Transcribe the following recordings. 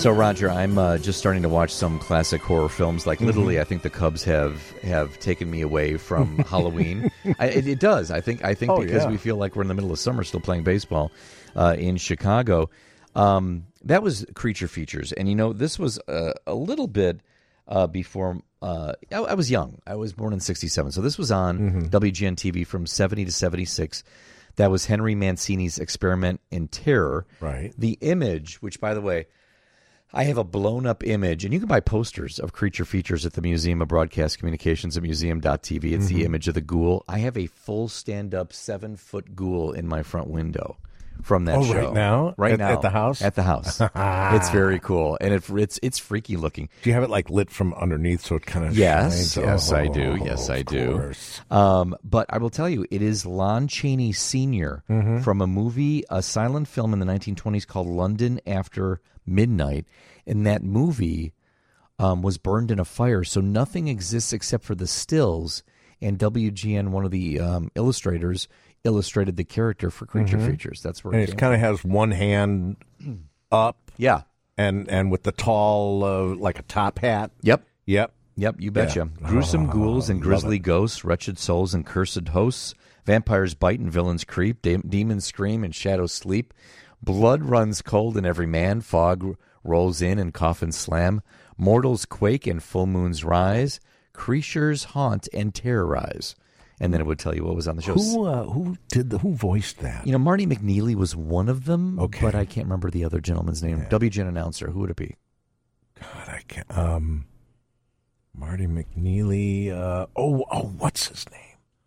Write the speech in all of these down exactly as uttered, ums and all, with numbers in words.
So, Roger, I'm uh, just starting to watch some classic horror films. Like, literally, mm-hmm. I think the Cubs have, have taken me away from Halloween. I, it, it does. I think I think oh, because yeah. we feel like we're in the middle of summer still playing baseball uh, in Chicago. Um, that was Creature Features. And, you know, this was uh, a little bit uh, before uh, I, I was young. I was born in sixty-seven. So this was on mm-hmm. W G N T V from seventy to seventy-six. That was Henry Mancini's Experiment in Terror. Right. The image, which, by the way, I have a blown-up image, and you can buy posters of Creature Features at the Museum of Broadcast Communications at museum dot t v. It's mm-hmm. the image of the ghoul. I have a full stand-up seven-foot ghoul in my front window from that oh, show. right now? Right at, now. At the house? At the house. It's very cool, and it, it's it's freaky looking. Do you have it, like, lit from underneath so it kind of yes, shines? Yes, oh, I do. Yes, I do. Course. Um, but I will tell you, it is Lon Chaney Senior mm-hmm. from a movie, a silent film in the nineteen twenties called London After Midnight. And that movie um, was burned in a fire, so nothing exists except for the stills. And W G N, one of the um, illustrators, illustrated the character for Creature mm-hmm. Features. That's where and it, it kind of has one hand up, yeah, and and with the tall, uh, like a top hat. Yep, yep, yep. You betcha. Yeah. Gruesome oh, ghouls and grisly ghosts, wretched souls and cursed hosts, vampires bite and villains creep, de- demons scream and shadows sleep. Blood runs cold in every man. Fog rolls in and coffins slam. Mortals quake and full moons rise. Creatures haunt and terrorize. And then it would tell you what was on the show. Who uh, who did the who voiced that? You know, Marty McNeely was one of them, okay. but I can't remember the other gentleman's name. Yeah. W G N announcer. Who would it be? God, I can't. Um, Marty McNeely. Uh, oh, oh, what's his name?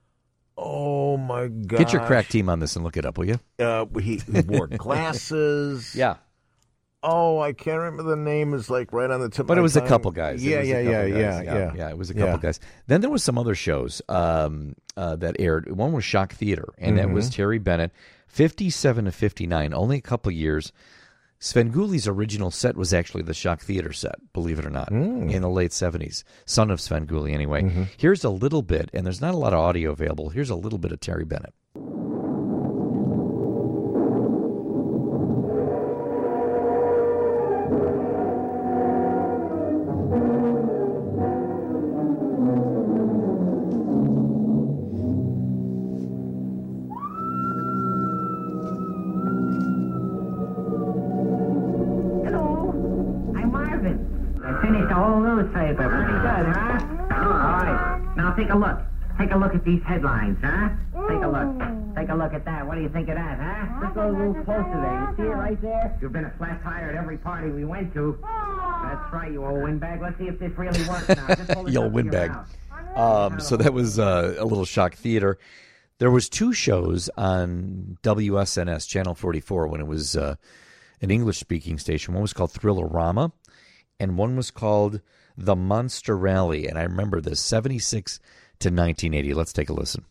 Oh my God! Get your crack team on this and look it up, will you? Uh, he, he wore glasses. Yeah. Oh, I can't remember the name. Is like right on the tip. But of my it was tongue. a couple guys. Yeah, yeah, yeah, guys. yeah, yeah, yeah, yeah. It was a couple yeah. guys. Then there was some other shows um, uh, that aired. One was Shock Theater, and mm-hmm. that was Terry Bennett, fifty-seven to fifty-nine. Only a couple years. Svengoolie's original set was actually the Shock Theater set, believe it or not, mm. in the late seventies. Son of Svengoolie, anyway. Mm-hmm. Here's a little bit, and there's not a lot of audio available. Here's a little bit of Terry Bennett. Newspaper. Pretty good, huh? All right. Now take a look. Take a look at these headlines, huh? Take a look. Take a look at that. What do you think of that, huh? Just go a little closer there. You see it right there? You've been a flat tire at every party we went to. That's right, you old windbag. Let's see if this really works now. Just hold it you old windbag. Um, so that was uh, a little Shock Theater. There was two shows on W S N S, Channel forty-four, when it was uh, an English-speaking station. One was called Thrillerama, and one was called The Monster Rally. And I remember this, seventy-six to nineteen eighty. Let's take a listen.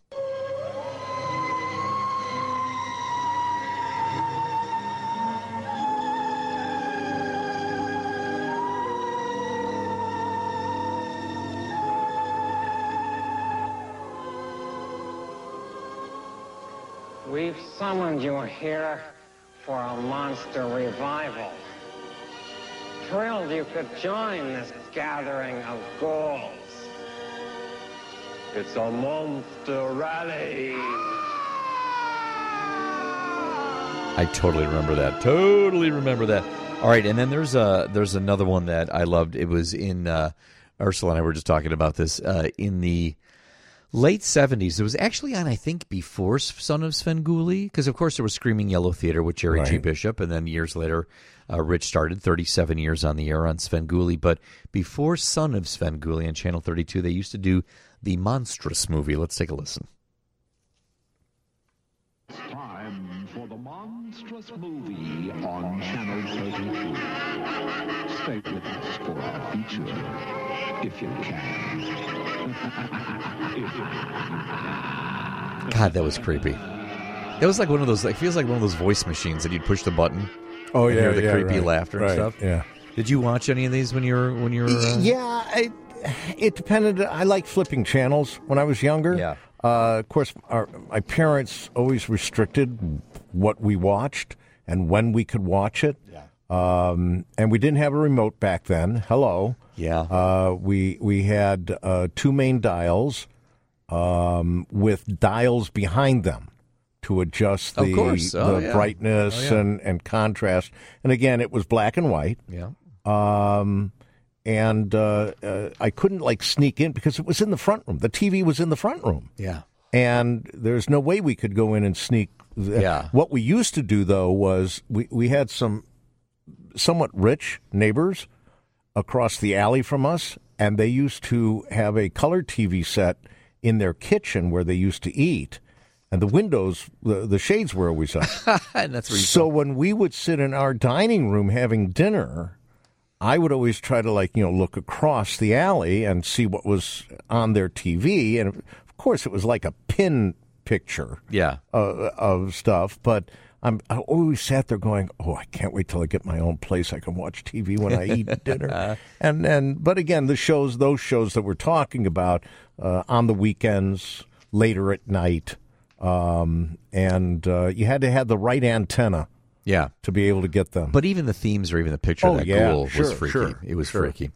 We've summoned you here for a monster revival. Thrilled you could join this gathering of ghouls. It's a monster rally. I totally remember that. Totally remember that. All right, and then there's a there's another one that I loved. It was in uh, Ursula and I were just talking about this uh, in the late seventies. It was actually on, I think, before Son of Svengoolie, because of course there was Screaming Yellow Theater with Jerry right. G. Bishop, and then years later, uh, Rich started thirty-seven years on the air on Svengoolie. But before Son of Svengoolie on Channel thirty-two, they used to do the Monstrous movie. Let's take a listen. It's time for the Monstrous movie on Channel thirty-two. Stay with us for our feature, if you can. God, that was creepy. That was like one of those, like, feels like one of those voice machines that you'd push the button. Oh, and yeah, hear the yeah, creepy right, laughter right, and stuff. Yeah. Did you watch any of these when you were when you were? Uh... Yeah, I, it depended. I liked flipping channels when I was younger. Yeah. Uh, of course, our, my parents always restricted what we watched and when we could watch it. Yeah. Um, and we didn't have a remote back then. Hello. Yeah. Uh, we we had uh, two main dials um, with dials behind them to adjust Of the, course. Oh, the yeah. brightness Oh, yeah. and, and contrast. And again, it was black and white. Yeah. Um, and uh, uh, I couldn't like sneak in because it was in the front room. The T V was in the front room. Yeah. And there's no way we could go in and sneak. Yeah. What we used to do, though, was we, we had some somewhat rich neighbors across the alley from us, and they used to have a color T V set in their kitchen where they used to eat, and the windows, the, the shades were always up. And that's where you So when we would sit in our dining room having dinner, I would always try to, like, you know, look across the alley and see what was on their T V, and of course it was like a pin picture Yeah. uh, of stuff, but I'm, I always sat there going, "Oh, I can't wait till I get my own place. I can watch T V when I eat dinner." And and but again, the shows, those shows that we're talking about uh, on the weekends, later at night, um, and uh, you had to have the right antenna Yeah. to be able to get them. But even the themes or even the picture Oh, of that yeah, ghoul sure, was freaky. sure, it was sure. freaky.